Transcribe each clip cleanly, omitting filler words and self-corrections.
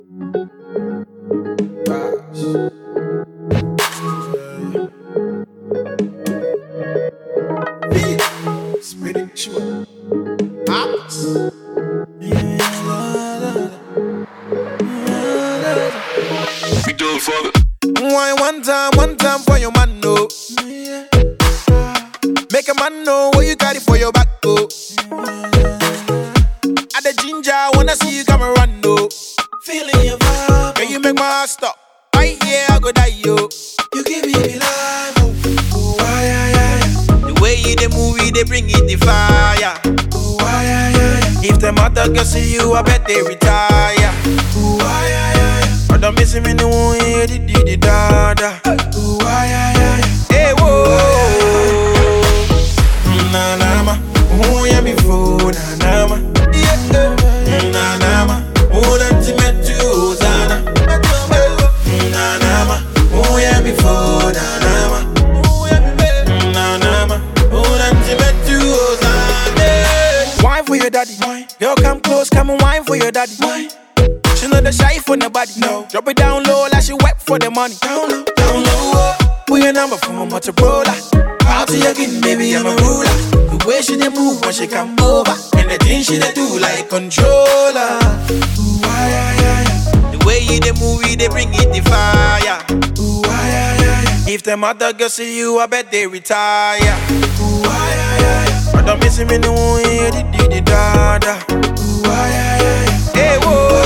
Spiritual. We do it for the one time for your man, no. Make a man know what you got it for your back, oh. At the ginger, wanna see you come around, no. Feeling your vibe, can you make my heart stop? Right here, I go die, yo. You give me life, oh, why, The way you the movie, they bring it the fire. Oh, why, If them other girls see you, I bet they retire. Oh, why, But I'm missing me, no one here, the dada. Oh, why, Hey, whoa. Na na ma, oh yeah me for na na ma, na na ma, oh that you met you Zana. Na na ma, oh yeah me for na na ma, na na ma, oh that you met you Zana. Wine for your daddy, girl come close, come and wine for your daddy. She know the shy for nobody, no. Drop it down low like she wet for the money. Down low. Put your number from a Motorola. Out to your again, baby, I'm a ruler. The way she dey move when she come over, and the things she dey do like controller. Ooh, The way you dey move, they bring it the fire. Ooh, If them other girls see you, I bet they retire. Ooh, But don't miss me no way, the dada. Ooh, Hey, whoa.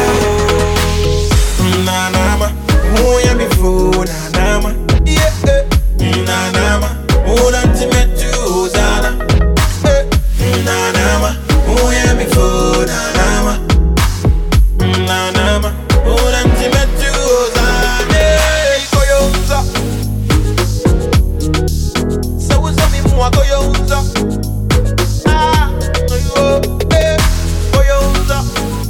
Na na ma, oh yeah, before na na ma, na na ma. Oh, that you met you, Zana. Na na ma, oh yeah, me for na na ma, na na ma. Oh, that you met you, Zana. Koyonza, so what's up, me more koyonza? Ah, koyonza.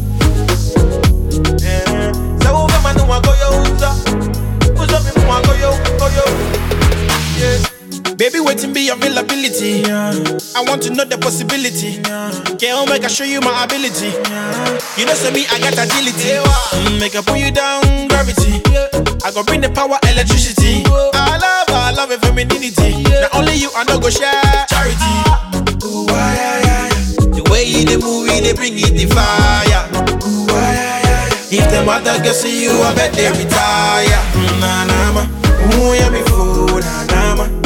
So what's up, me more koyonza? What's up, me more koyonza? Yeah. Baby, waiting be availability. I want to know the possibility. Can't make I show you my ability. You know, say me, I got agility. Make I pull you down, gravity. I go bring the power, electricity. I love it, femininity. Not only you, I don't go share charity. The way you the movie, they bring it the fire. If them other girls see you, I bet they retire. Na na ma, oh yeah, before na na ma.